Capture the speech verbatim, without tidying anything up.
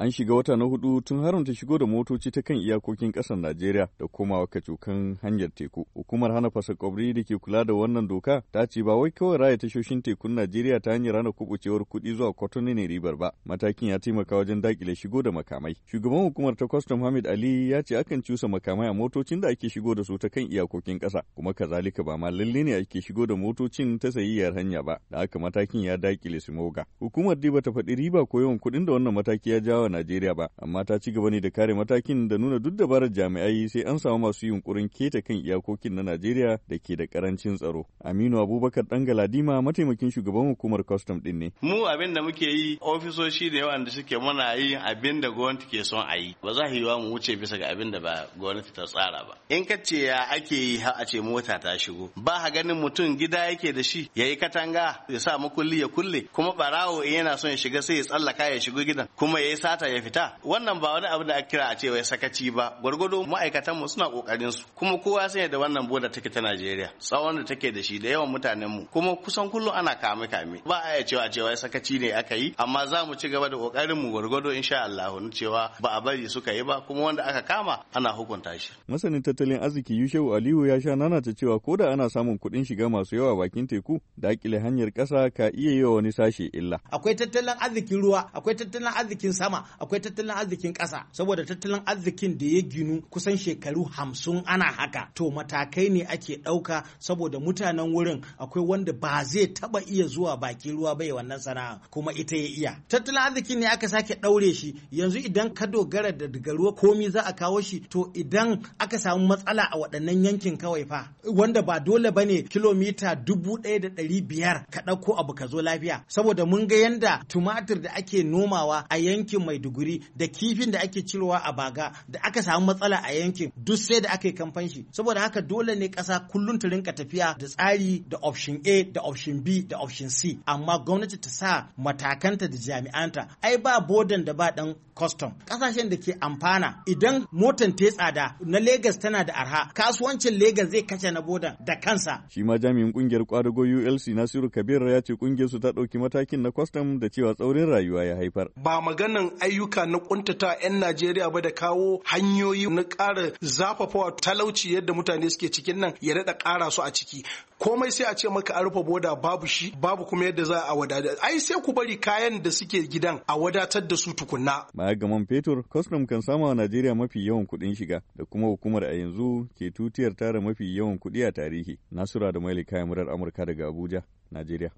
An shiga wata na hudu tun haramta shigo da motoci ta kan iyakokin ƙasar Najeriya da komawa kacokan hanyar teku. Hukumar hana fasakwabri da ke kula da wannan doka ta ce ba wai kawai raya tashoshin tekun Najeriya ta hanyar hana kubucewar kuɗi zuwa kwatano ne ribar ba. Matakin ya taimaka wajen dakile shigo da makamai. Shugaban hukumar ta kwastam Hamid Ali ya ce akan cusa makamai a motocin da ake shigo da su ta kan iyakokin ƙasa. Kuma kazalika ba ma lalle ne ake shigo da motocin ta sayayyar hanya ba. Da haka matakin ya dakile simoga. Hukumar dai bata faɗi riba ko yawan kuɗin da wannan mataki ya jawo Najeriya ba, amma ta ci gaba ne da kare matakin da nuna duk dabarar jami'ai sai an samu masu yunkurin keta kan iyakokin na Najeriya da ke da karancin tsaro. Aminu Abubakar Dan Galadima mataimakin shugaban hukumar custom din ne. Mu abin da muke yi ofisoshi da yawan da suke muna yin abin da gwamnati ke son a yi. Ba za yiwa mu wuce bisa ga abin da ba gwamnati ta tsara ba. In ka ce ya ake yi har a ce mota ta shigo. Ba ha ganin mutum gida yake da shi ya yi katanga ya sa makulli ya kulle kuma barawo in yana son ya shiga sai ya tsallaka ya shigo gidan kuma ya yi sata ya fita. Wannan ba wani abu da ake kira a ce wai sakaci ba. Gwargwado ma'aikatan mu suna kokarin su kuma kowa sai da wannan boda take ta Najeriya. Tsawon da take da shi da yawan mutanen mu kuma kusan kullum ana kame kame. Ba a iya cewa cewa sakaci ne aka yi amma za mu ci gaba da kokarin mu gwargwado insha Allah na cewa ba a bari suka yi ba kuma wanda aka kama ana hukunta shi. Masanin tattalin arziki Yushewu Aliyu ya sha nana ta cewa ko da ana samun kuɗin shiga masu yawa bakin teku dakile hanyar ƙasa ka iya yi wa wani sashe illa. Akwai tattalin arzikin ruwa, akwai tattalin arzikin sama, akwai tattalin arzikin ƙasa, saboda tattalin arzikin da ya ginu kusan shekaru hamsin ana haka to matakai ne ake ɗauka saboda mutanen wurin akwai wanda ba zai taba iya zuwa bakin ruwa bai wannan sana'a kuma ita ya iya. Tattalin arzikin ne aka sake ɗaure shi yanzu idan ka dogara da daga ruwa komi za a kawo shi to idan aka samu matsala a waɗannan yankin kawai fa wanda ba dole bane kilomita dubu ɗaya da ɗari biyar ka ɗauko abu ka zo lafiya saboda mun ga yanda tumatir da ake nomawa a yankin Maiduguri da kifin da ake cirowa a Baga da aka samu matsala a yankin duk sai da aka yi kamfan shi saboda haka dole ne ƙasa kullum ta rinka tafiya da tsari da option A da option B da option C amma gwamnati ta sa matakanta da jami'anta ai ba bodan da ba dan custom kasashen da ke amfana idan motan ta tsada na Lagos tana da arha kasuwancin Lagos zai kace na bodan da kansa. Shi ma jami'in kungiyar kwadago U L C Nasiru Kabir ya ce kungiyar su ta dauki matakin na custom da cewa tsaurin rayuwa ya haifar. Ba maganan ayyuka na kuntata 'yan Najeriya ba da kawo hanyoyi na ƙara zafafawa talauci yadda mutane suke cikin nan ya daɗa ƙara su a ciki. Komai sai a ce maka an rufe boda babu shi babu kuma yadda za a wadatar. Ai sai ku bari kayan da suke gidan a wadatar da su tukunna. Baya ga man fetur, custom kan sama wa Najeriya mafi yawan kuɗin shiga da kuma hukumar a yanzu ke tutiyar tara mafi yawan kuɗi a tarihi. Nasura da Maili kayan murar Amurka daga Abuja, Najeriya.